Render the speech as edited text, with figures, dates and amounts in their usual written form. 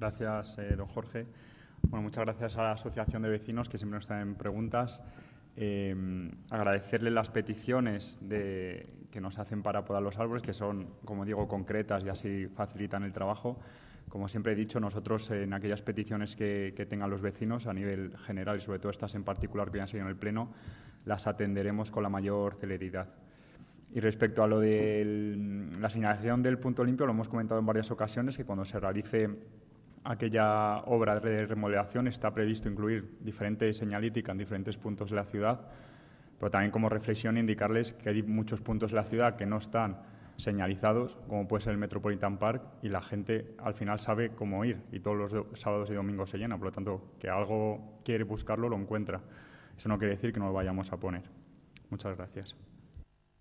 Gracias, don Jorge. Bueno, muchas gracias a la Asociación de Vecinos, que siempre nos traen preguntas. Agradecerle las peticiones que nos hacen para podar los árboles, que son, como digo, concretas y así facilitan el trabajo. Como siempre he dicho, nosotros en aquellas peticiones que tengan los vecinos a nivel general y sobre todo estas en particular que ya han sido en el Pleno, las atenderemos con la mayor celeridad. Y respecto a lo de la señalización del punto limpio, lo hemos comentado en varias ocasiones, que cuando se realice aquella obra de remodelación está previsto incluir diferente señalítica en diferentes puntos de la ciudad, pero también como reflexión indicarles que hay muchos puntos de la ciudad que no están señalizados, como puede ser el Metropolitan Park, y la gente al final sabe cómo ir y todos los sábados y domingos se llena, por lo tanto, que algo quiere buscarlo, lo encuentra. Eso no quiere decir que no lo vayamos a poner. Muchas gracias.